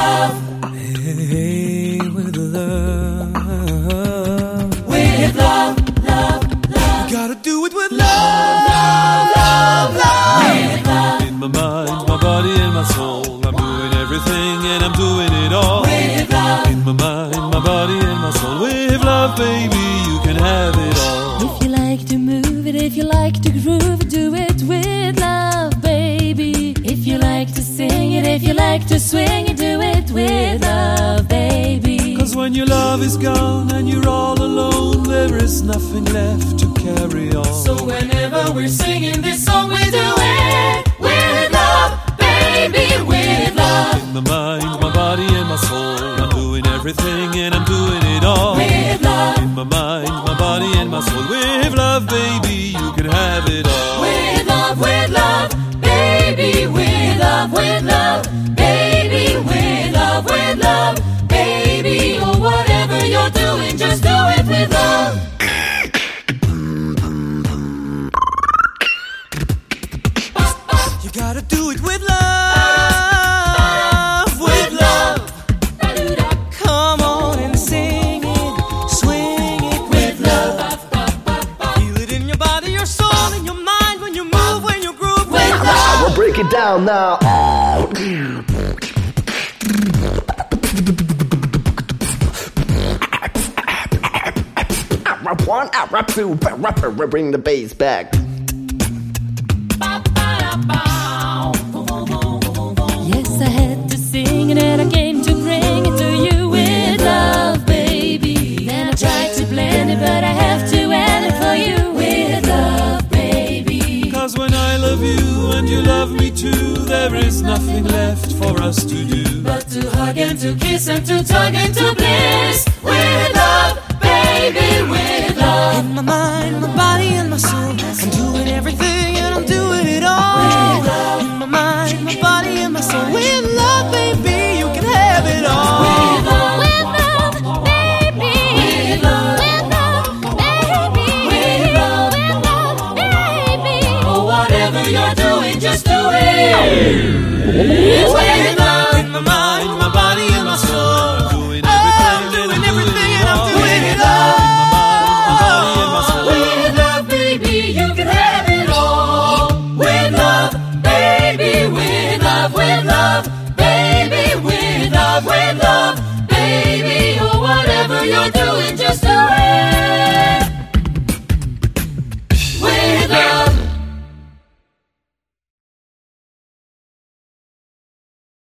love. Hey, with love. With love, love, love. You gotta do it with love, love, love, love. With love. In my mind, my body, and my soul, I'm doing everything and I'm doing it all. With love. In my mind, my body, and my soul, with love, baby, you can have it all. If you like to move it, if you like to groove it, do it with love, baby. If you like to sing it, if you like to swing it, do it with love, baby. 'Cause when your love is gone and you're all alone, there is nothing left to carry on. So whenever we're singing this song, we do it with love, baby, with love. In my mind, my body, and my soul, I'm doing everything and I'm doing it all. With love. In my mind, my body, and my soul, with love, baby, you can have it all. With love, baby, with love, baby, with love, baby. Or whatever you're doing, just do it with love. You gotta do it with love, with love. Come on and sing it, swing it with love. Feel it in your body, your soul, in your mind, when you move, when you groove with love. We'll break it down now. Rap one, rap two, rapper, bring the bass back. Yes, I had to sing it and I came to bring it to you with love, baby. Then I tried to blend it, but I have to add it for you with love, baby. 'Cause when I love you and you love me too, there is nothing left for us to do. But to hug and to kiss and to tug and to bliss with love, baby, with love. In my mind, my body, and my soul, I'm doing everything and I'm doing it all. With love. In my mind, my body, and my soul, with love, baby, you can have it all. With love. With love, baby. With love. With love, baby. With love. With love, baby. Or whatever you're doing, just do it.